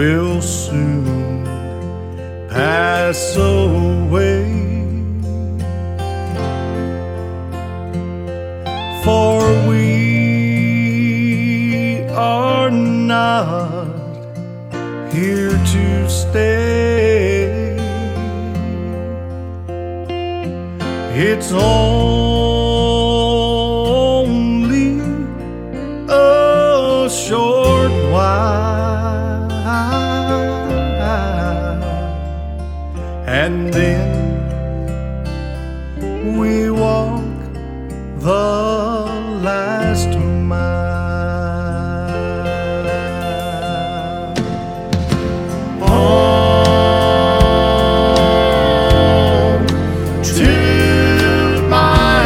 will soon pass away. For we are not here to stay. It's only a short while, and then we walk the last mile. Home to my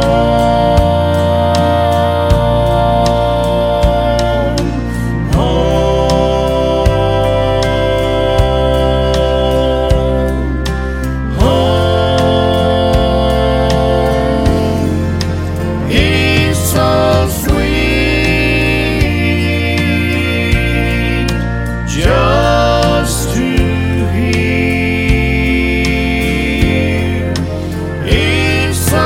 home, home, home. He's so sweet, just to hear. He's so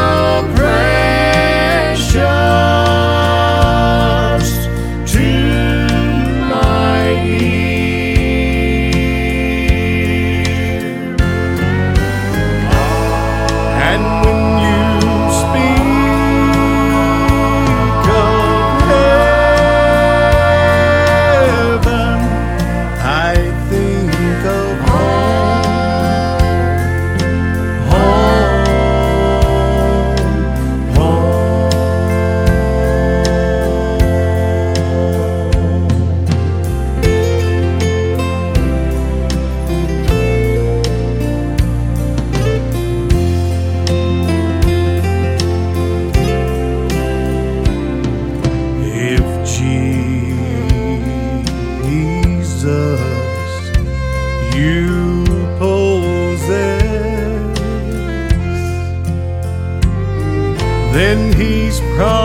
precious to my ear. And when you speak of heaven, I think of home, home, home. If Jesus you possess, then He's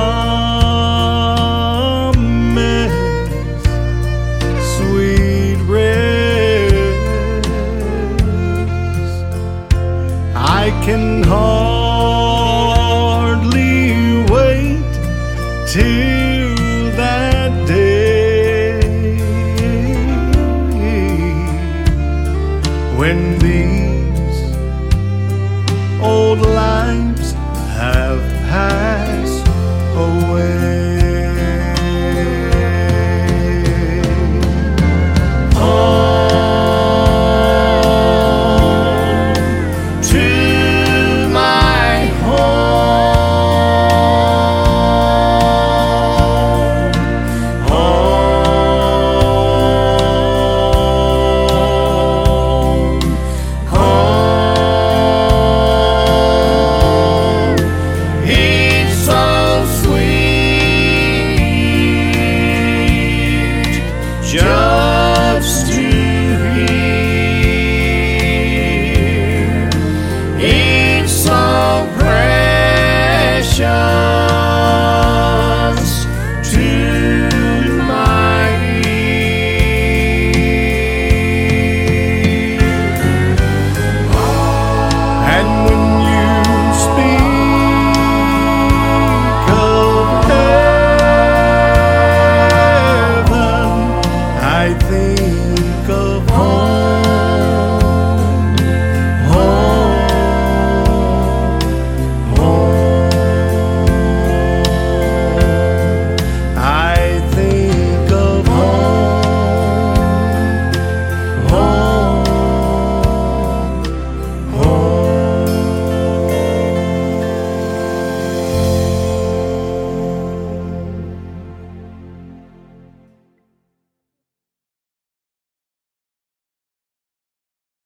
promised sweet rest. I can hardly wait till that day when the